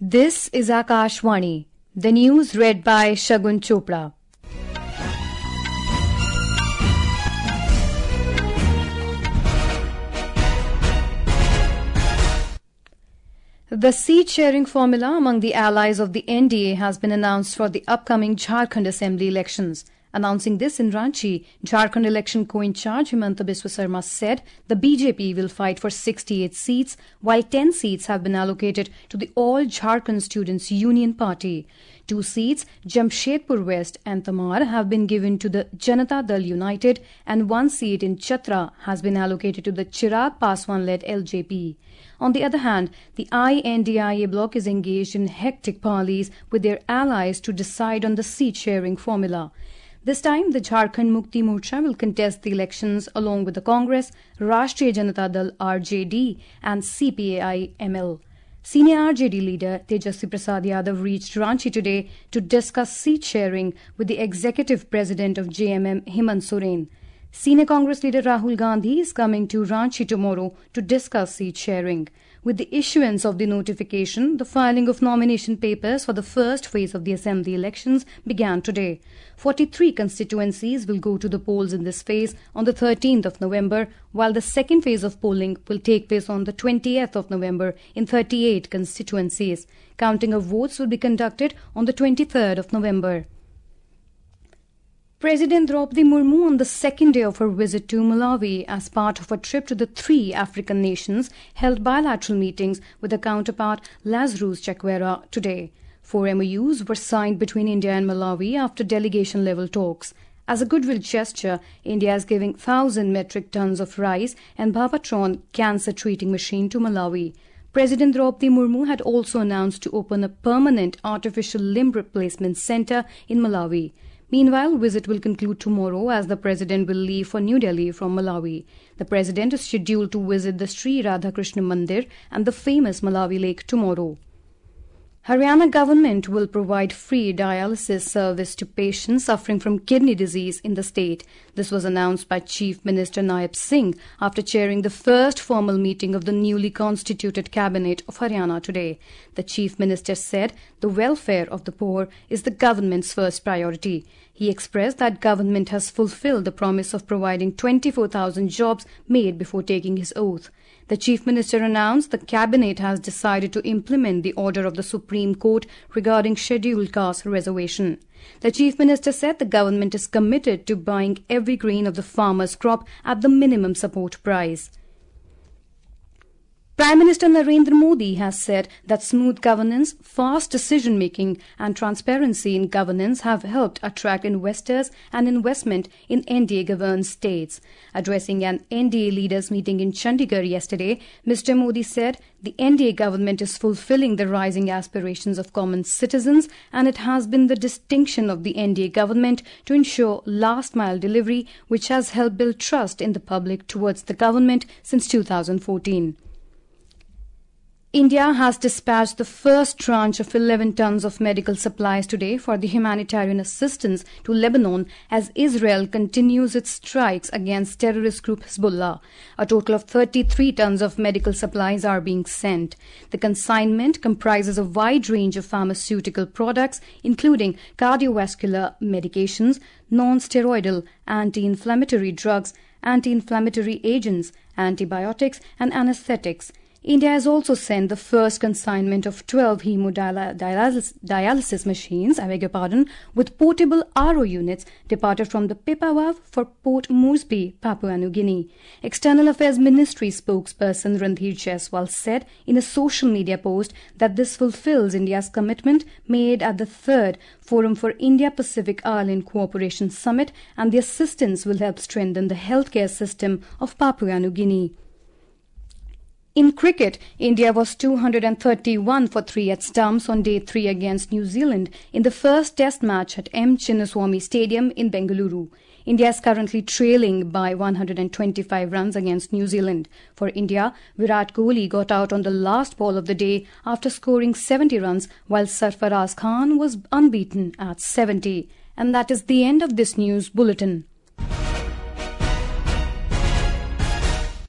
This is Akashvani. The news read by Shagun Chopra. The seat-sharing formula among the allies of the NDA has been announced for the upcoming Jharkhand Assembly elections. Announcing this in Ranchi, Jharkhand election co-in-charge Himanta Biswa Sarma said the BJP will fight for 68 seats, while 10 seats have been allocated to the All Jharkhand Students Union Party. 2 seats, Jamshedpur West and Tamar, have been given to the Janata Dal United, and 1 seat in Chatra has been allocated to the Chirag Paswan-led LJP. On the other hand, the INDIA bloc is engaged in hectic parleys with their allies to decide on the seat-sharing formula. This time, the Jharkhand Mukti Morcha will contest the elections along with the Congress, Rashtriya Janata Dal RJD and CPAI-ML. Senior RJD leader Tejasvi Prasad Yadav reached Ranchi today to discuss seat sharing with the executive president of JMM Hemant Soren. Senior Congress leader Rahul Gandhi is coming to Ranchi tomorrow to discuss seat sharing. With the issuance of the notification, the filing of nomination papers for the first phase of the assembly elections began today. 43 constituencies will go to the polls in this phase on the 13th of November, while the second phase of polling will take place on the 20th of November in 38 constituencies. Counting of votes will be conducted on the 23rd of November. President Draupadi Murmu, on the second day of her visit to Malawi as part of a trip to the 3 African nations, held bilateral meetings with her counterpart Lazarus Chakwera today. 4 MOUs were signed between India and Malawi after delegation-level talks. As a goodwill gesture, India is giving 1,000 metric tons of rice and Bhabhatron cancer-treating machine to Malawi. President Draupadi Murmu had also announced to open a permanent artificial limb replacement centre in Malawi. Meanwhile, visit will conclude tomorrow as the President will leave for New Delhi from Malawi. The President is scheduled to visit the Sri Radhakrishna Mandir and the famous Malawi Lake tomorrow. Haryana government will provide free dialysis service to patients suffering from kidney disease in the state. This was announced by Chief Minister Naib Singh after chairing the first formal meeting of the newly constituted cabinet of Haryana today. The Chief Minister said the welfare of the poor is the government's first priority. He expressed that government has fulfilled the promise of providing 24,000 jobs made before taking his oath. The Chief Minister announced the Cabinet has decided to implement the order of the Supreme Court regarding scheduled caste reservation. The Chief Minister said the government is committed to buying every grain of the farmer's crop at the minimum support price. Prime Minister Narendra Modi has said that smooth governance, fast decision-making and transparency in governance have helped attract investors and investment in NDA-governed states. Addressing an NDA leaders meeting in Chandigarh yesterday, Mr. Modi said the NDA government is fulfilling the rising aspirations of common citizens, and it has been the distinction of the NDA government to ensure last-mile delivery, which has helped build trust in the public towards the government since 2014. India has dispatched the first tranche of 11 tons of medical supplies today for the humanitarian assistance to Lebanon as Israel continues its strikes against terrorist group Hezbollah. A total of 33 tons of medical supplies are being sent. The consignment comprises a wide range of pharmaceutical products, including cardiovascular medications, non-steroidal anti-inflammatory drugs, anti-inflammatory agents, antibiotics, and anesthetics. India has also sent the first consignment of 12 hemodialysis machines, with portable RO units departed from the Pipavav for Port Moresby, Papua New Guinea. External Affairs Ministry spokesperson Randhir Jaiswal said in a social media post that this fulfills India's commitment made at the 3rd Forum for India-Pacific Island Cooperation Summit, and the assistance will help strengthen the healthcare system of Papua New Guinea. In cricket, India was 231 for 3 at stumps on day 3 against New Zealand in the first test match at M. Chinnaswamy Stadium in Bengaluru. India is currently trailing by 125 runs against New Zealand. For India, Virat Kohli got out on the last ball of the day after scoring 70 runs, while Sarfaraz Khan was unbeaten at 70. And that is the end of this news bulletin.